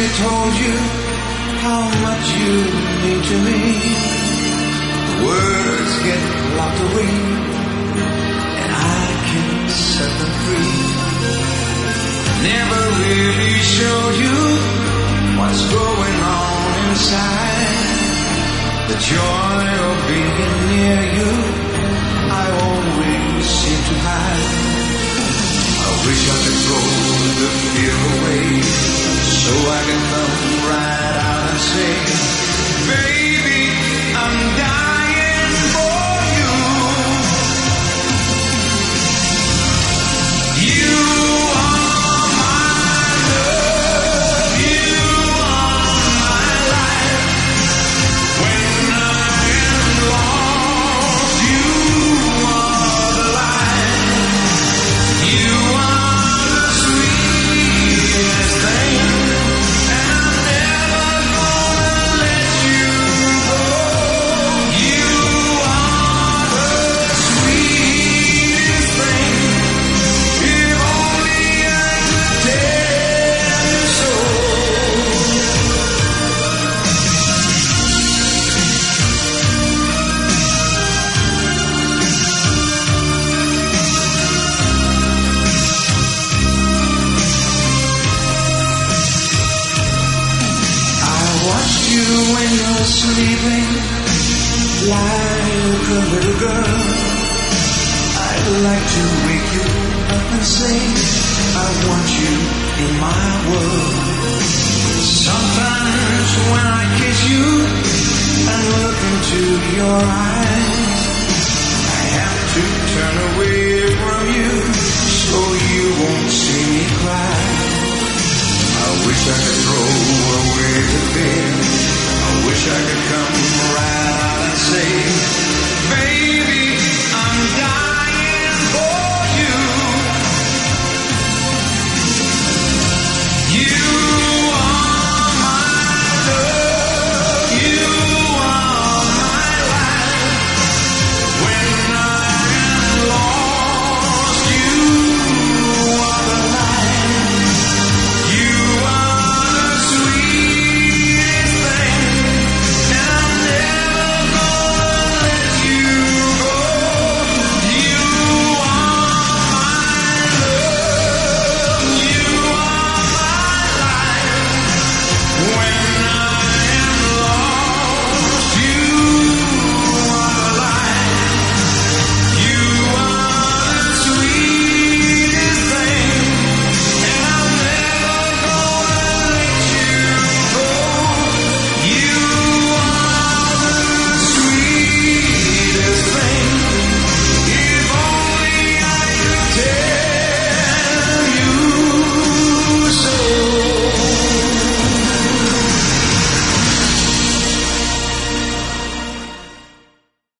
told you how much you mean to me. Words get locked away, and I can set them free. Never really showed you what's going on inside. The joy of being near you, I always seem to hide. I wish I could throw the fear away, so I can come right out and say, baby, I'm dying for you. You are my love, you are my life. When I am lost, you are the light. You are the sweetest thing, and I'm never gonna let you go. You are the sweetest thing, if only I could tell you so. I watched you when you're sleeping, like a little girl. I'd like to wake you up and say, I want you in my world. Sometimes when I kiss you and look into your eyes, I have to turn away